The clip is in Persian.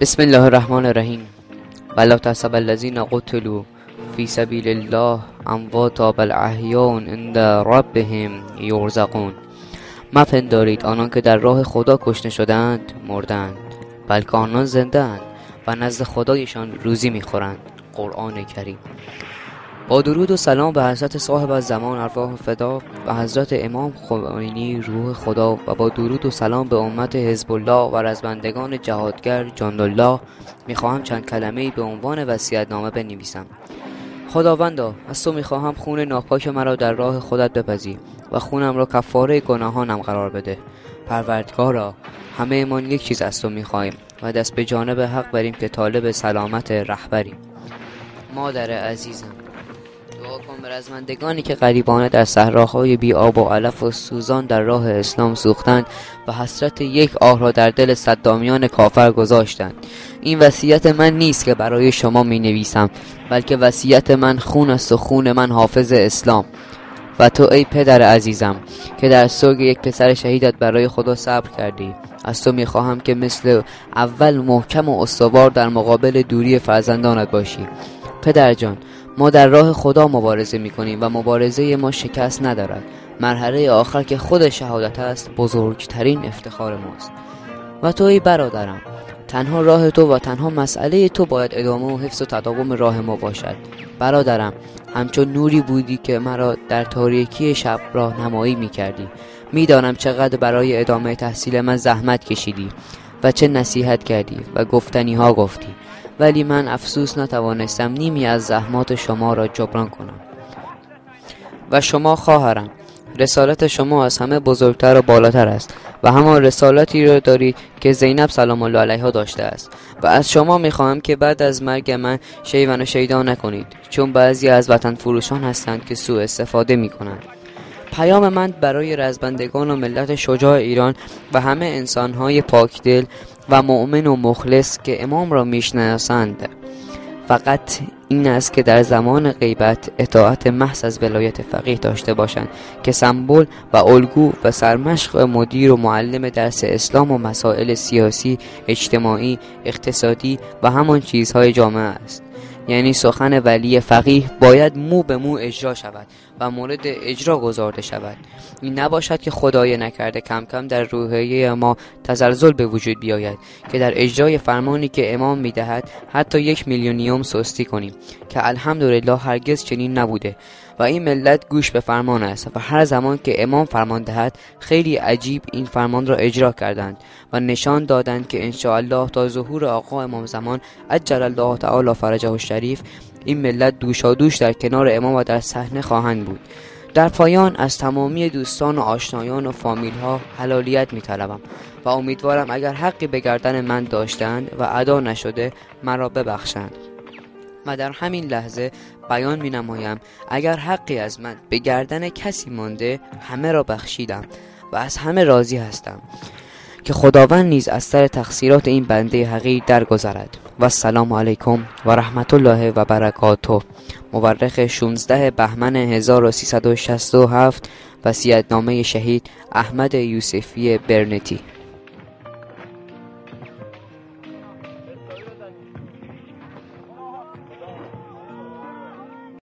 بسم الله الرحمن الرحیم. ولا تحسب الذین قتلوا فی سبیل الله امواتا بل احیاء عند ربهم یرزقون. مپندارید آنان که در راه خدا کشته شدند مردند، بلکه آنان زنده اند و نزد خدایشان روزی میخورند. قرآن کریم. با درود و سلام به حضرت صاحب الزمان ارواح فدا و حضرت امام خمینی روح خدا، و با درود و سلام به امت حزب الله و رزمندگان جهادگر جان الله، میخواهم چند کلمه‌ای به عنوان وصیت‌نامه بنویسم. خداوندا، از تو میخواهم خون ناپاک مرا در راه خودت بپذیر و خونم را کفاره گناهانم قرار بده. پروردگارا، همه ما یک چیز از تو میخواهیم و دست به جانب حق بریم که طالب سلامت رهبریم. مادر عزیزم، دعا کن به رزمندگانی که غریبانه در صحراهای بی آب و علف و سوزان در راه اسلام سوختند و حسرت یک آه را در دل صدامیان کافر گذاشتند. این وصیت من نیست که برای شما می نویسم، بلکه وصیت من خون است و خون من حافظ اسلام. و تو ای پدر عزیزم که در سوگ یک پسر شهیدت برای خدا صبر کردی، از تو میخواهم که مثل اول محکم و استوار در مقابل دوری فرزندانت باشی. پدر جان، ما در راه خدا مبارزه میکنیم و مبارزه ما شکست ندارد. مرحله آخر که خود شهادت است بزرگترین افتخار ماست. و تو ای برادرم، تنها راه تو و تنها مسئله تو باید ادامه و حفظ و تداوم راه ما باشد. برادرم، همچون نوری بودی که مرا در تاریکی شب راهنمایی میکردی. میدانم چقدر برای ادامه تحصیل من زحمت کشیدی و چه نصیحت کردی و گفتنی ها گفتی، ولی من افسوس نتوانستم نیمی از زحمات شما را جبران کنم. و شما خواهرم، رسالت شما از همه بزرگتر و بالاتر است و همان رسالتی را دارید که زینب سلام الله علیها داشته است. و از شما میخواهم که بعد از مرگ من شیون و شیدا نکنید، چون بعضی از وطن فروشان هستند که سوء استفاده میکنند. پیام من برای رزمندگان و ملت شجاع ایران و همه انسانهای پاکدل و مؤمن و مخلص که امام را میشناسند فقط این است که در زمان غیبت اطاعت محض از ولایت فقیه داشته باشند که سمبل و الگو و سرمشق مدیر و معلم درس اسلام و مسائل سیاسی، اجتماعی، اقتصادی و همان چیزهای جامعه است. یعنی سخن ولی فقیه باید مو به مو اجرا شود و مورد اجرا گذارده شود. این نباشد که خدای نکرده کم کم در روحیه ما تزلزل به وجود بیاید که در اجرای فرمانی که امام میدهد حتی 1 میلیونیوم سستی کنیم، که الحمدلله هرگز چنین نبوده و این ملت گوش به فرمان است و هر زمان که امام فرمان دهد خیلی عجیب این فرمان را اجرا کردند و نشان دادند که انشاءالله تا ظهور آقا امام زمان عجل الله تعالی فرجه الشریف این ملت دوشادوش در کنار امام و در صحنه خواهند بود. در پایان از تمامی دوستان و آشنایان و فامیل ها حلالیت می طلبم و امیدوارم اگر حقی به گردن من داشتند و ادا نشده مرا ببخشند. و در همین لحظه بیان می نمایم اگر حقی از من به گردن کسی مانده همه را بخشیدم و از همه راضی هستم، که خداوند نیز از سر تقصیرات این بنده حقیر درگذرد. و السلام علیکم و رحمت الله و برکاته. مورخ 16 بهمن 1367. وصیت‌نامه شهید احمد یوسفی برنتی.